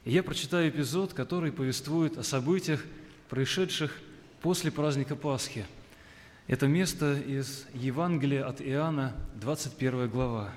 И я прочитаю эпизод, который повествует о событиях, происшедших после праздника Пасхи. Это место из Евангелия от Иоанна, 21 глава.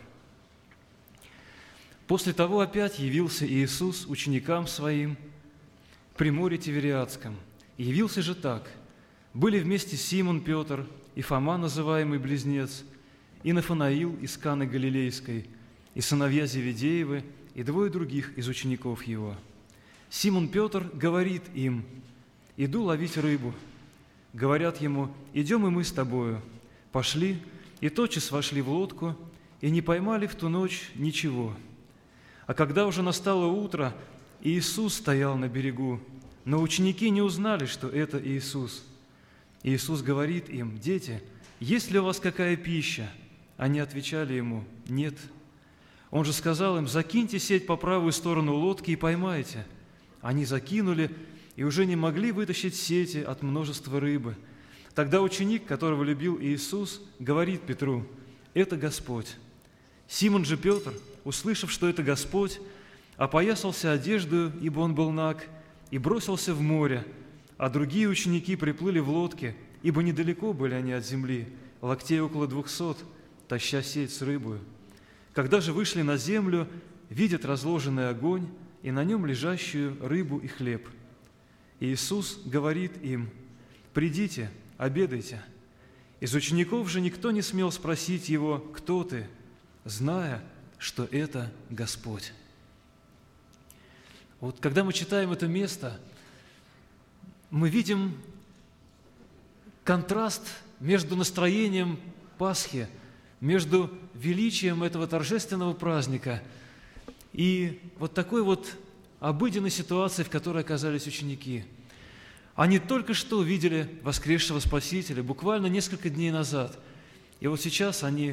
«После того опять явился Иисус ученикам Своим при море Тивериадском. И явился же так. Были вместе Симон Петр и Фома, называемый Близнец, и Нафанаил из Каны Галилейской, и сыновья Зеведеевы, и двое других из учеников Его. Симон Петр говорит им: „Иду ловить рыбу“. Говорят ему: „Идем и мы с тобою“. Пошли, и тотчас вошли в лодку, и не поймали в ту ночь ничего. А когда уже настало утро, Иисус стоял на берегу, но ученики не узнали, что это Иисус. Иисус говорит им: „Дети, есть ли у вас какая пища?“ Они отвечали Ему: „Нет“. Он же сказал им: „Закиньте сеть по правую сторону лодки и поймайте“. Они закинули и уже не могли вытащить сети от множества рыбы. Тогда ученик, которого любил Иисус, говорит Петру: „Это Господь“. Симон же Петр, услышав, что это Господь, опоясался одеждою, ибо он был наг, и бросился в море, а другие ученики приплыли в лодке, ибо недалеко были они от земли, локтей около 200, таща сеть с рыбою. Когда же вышли на землю, видят разложенный огонь и на нем лежащую рыбу и хлеб. Иисус говорит им: „Придите, обедайте“. Из учеников же никто не смел спросить Его: „Кто ты?“, зная, что это Господь. Вот когда мы читаем это место, мы видим контраст между настроением Пасхи, между величием этого торжественного праздника и вот такой вот обыденной ситуацией, в которой оказались ученики. Они только что видели воскресшего Спасителя, буквально несколько дней назад. И вот сейчас они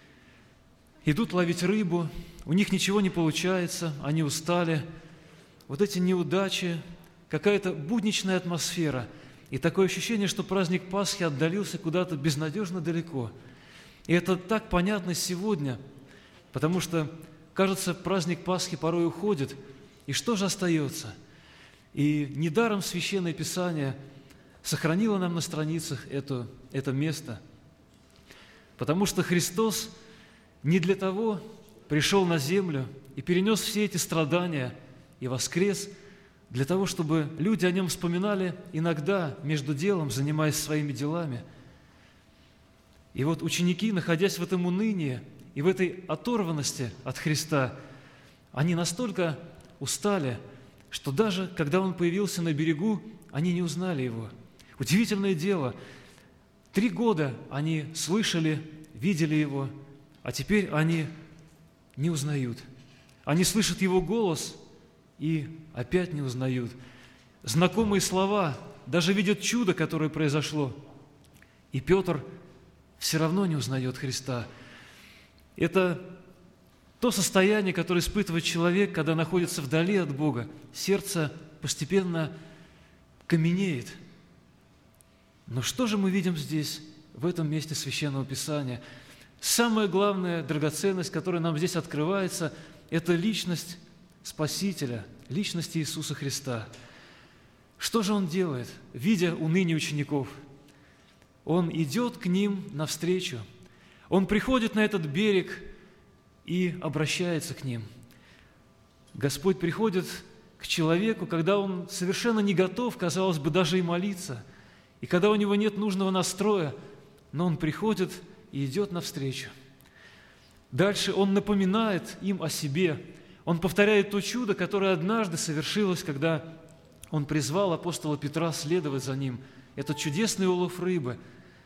идут ловить рыбу, у них ничего не получается, они устали. Вот эти неудачи, какая-то будничная атмосфера и такое ощущение, что праздник Пасхи отдалился куда-то безнадежно далеко. И это так понятно сегодня, потому что, кажется, праздник Пасхи порой уходит, и что же остается? И недаром Священное Писание сохранило нам на страницах это место, потому что Христос не для того пришел на землю и перенес все эти страдания и воскрес, для того, чтобы люди о Нем вспоминали иногда между делом, занимаясь своими делами. И вот ученики, находясь в этом унынии и в этой оторванности от Христа, они настолько устали, что даже когда Он появился на берегу, они не узнали Его. Удивительное дело, 3 года они слышали, видели Его, а теперь они не узнают. Они слышат Его голос и опять не узнают. Знакомые слова, даже видят чудо, которое произошло. И Петр все равно не узнает Христа. Это то состояние, которое испытывает человек, когда находится вдали от Бога. Сердце постепенно каменеет. Но что же мы видим здесь, в этом месте Священного Писания? Самая главная драгоценность, которая нам здесь открывается, это личность Спасителя, личность Иисуса Христа. Что же Он делает, видя уныние учеников? Он идет к ним навстречу. Он приходит на этот берег и обращается к ним. Господь приходит к человеку, когда он совершенно не готов, казалось бы, даже и молиться, и когда у него нет нужного настроя, но он приходит и идет навстречу. Дальше он напоминает им о себе. Он повторяет то чудо, которое однажды совершилось, когда он призвал апостола Петра следовать за ним. Это чудесный улов рыбы.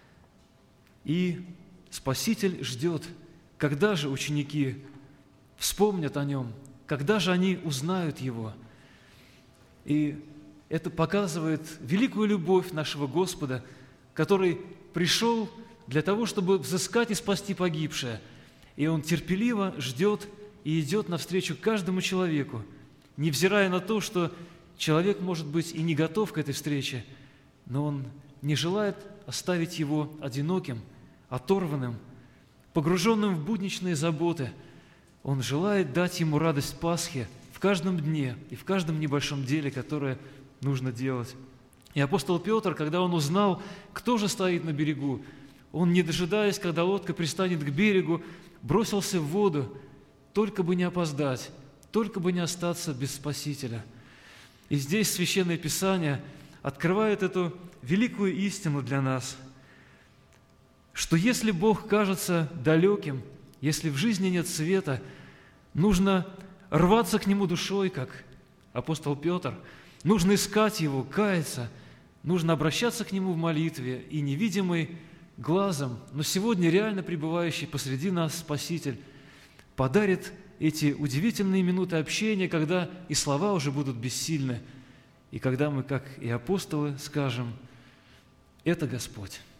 И Спаситель ждет, когда же ученики вспомнят о Нем, когда же они узнают Его. И это показывает великую любовь нашего Господа, который пришел для того, чтобы взыскать и спасти погибшее. И Он терпеливо ждет и идет навстречу каждому человеку, невзирая на то, что человек, может быть, и не готов к этой встрече, но Он не желает оставить его одиноким, оторванным, погруженным в будничные заботы. Он желает дать ему радость Пасхи, в каждом дне и в каждом небольшом деле, которое нужно делать. И апостол Петр, когда он узнал, кто же стоит на берегу, он, не дожидаясь, когда лодка пристанет к берегу, бросился в воду, только бы не опоздать, только бы не остаться без Спасителя. И здесь Священное Писание открывает эту великую истину для нас, что если Бог кажется далеким, если в жизни нет света, нужно рваться к Нему душой, как апостол Петр, нужно искать Его, каяться, нужно обращаться к Нему в молитве, и невидимый глазом, но сегодня реально пребывающий посреди нас Спаситель подарит эти удивительные минуты общения, когда и слова уже будут бессильны, и когда мы, как и апостолы, скажем: «Это Господь».